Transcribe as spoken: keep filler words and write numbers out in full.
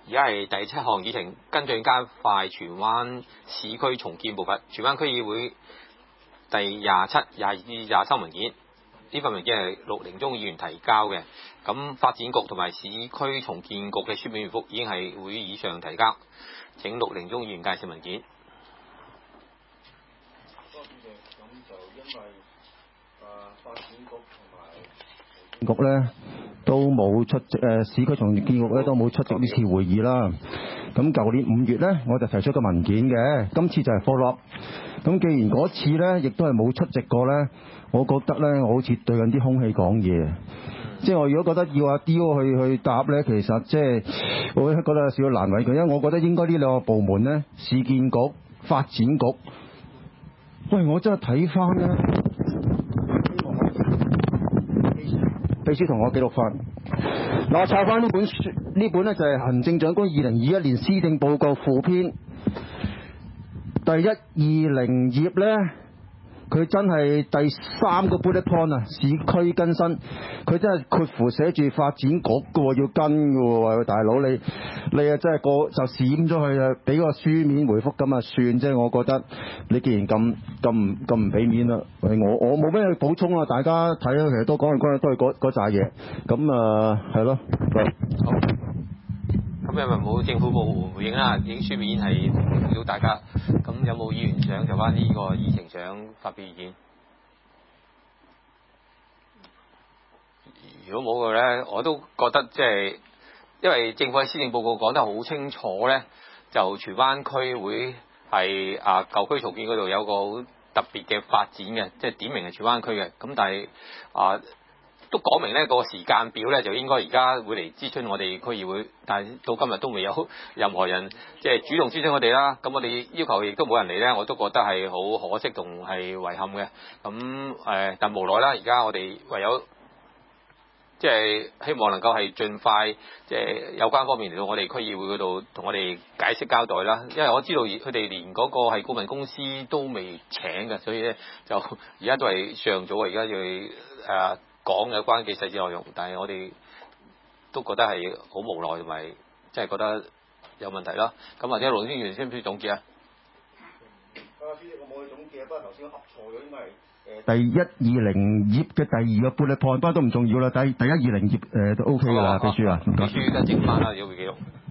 而家係第七項議程，跟進加快荃灣市區重建步伐。荃灣區議會第廿七、廿二、廿三文件，呢份文件係陸寧宗議員提交嘅。咁發展局同埋市區重建局嘅書面回覆已經係會議上提交。請陸寧宗議員介紹文件。 多謝主席，咁就因為啊發展局同埋局咧都冇出席，誒市區重建局咧都冇出席呢次會議啦。咁舊年五月咧，我就提出個文件嘅，今次就係 follow up。咁既然嗰次咧亦都係冇出席過咧，我覺得咧我好似對緊啲空氣講嘢。即係我如果覺得要阿 D.O 去去答咧，其實即係我覺得有少少難為佢，因為我覺得應該呢兩個部門咧，市建局、發展局，喂，我真係睇翻咧，秘書同我記錄翻。嗱，我抄翻呢本書，呢本咧就係行政長官二零二一年施政報告附篇第一二零頁咧。佢真係第三個 bullet point 啊，市區更新，佢真係括弧寫住發展局嘅喎，要跟嘅喎，大佬你你啊真係個就閃咗佢啊，俾個書面回覆咁啊算啫。我覺得你既然咁咁咁唔俾面啦，我我冇咩去補充啊，大家睇啊，其實都講嚟講去都係嗰嗰扎嘢，咁啊係咯。 好。咁因為冇政府冇回應啦，已經書面係回應到大家。咁有冇議員想就翻呢個議程想發表意見？如果冇嘅咧，我都覺得即係因為政府喺施政報告講得好清楚咧，就荃灣區會係啊舊區重建嗰度有個好特別嘅發展嘅，即係點名係荃灣區嘅。咁但係啊都講明呢個時間表咧，就應該而家會嚟諮詢我哋區議會，但係到今日都未有任何人即係主動諮詢我哋啦。咁我哋要求亦都冇人嚟咧，我都覺得係好可惜同係遺憾嘅。咁誒，但無奈啦，而家我哋唯有即係希望能夠係盡快即係有關方面嚟到我哋區議會嗰度同我哋解釋交代啦。因為我知道佢哋連嗰個係顧問公司都未請嘅，所以咧就而家都係上早啊，而家要誒。呃講有關嘅細節內容，但係我哋都覺得係好無奈同埋，即係覺得有問題啦。咁或者盧先生先唔先總結啊？ 啊，主席，我冇去總結，不過頭先我噏錯咗，應該係誒第一二零頁嘅第二個 bullet point，不過都唔重要啦。第第一二零頁誒都 OK 㗎啦，秘書啊， 秘書跟正翻啦，有冇記錄？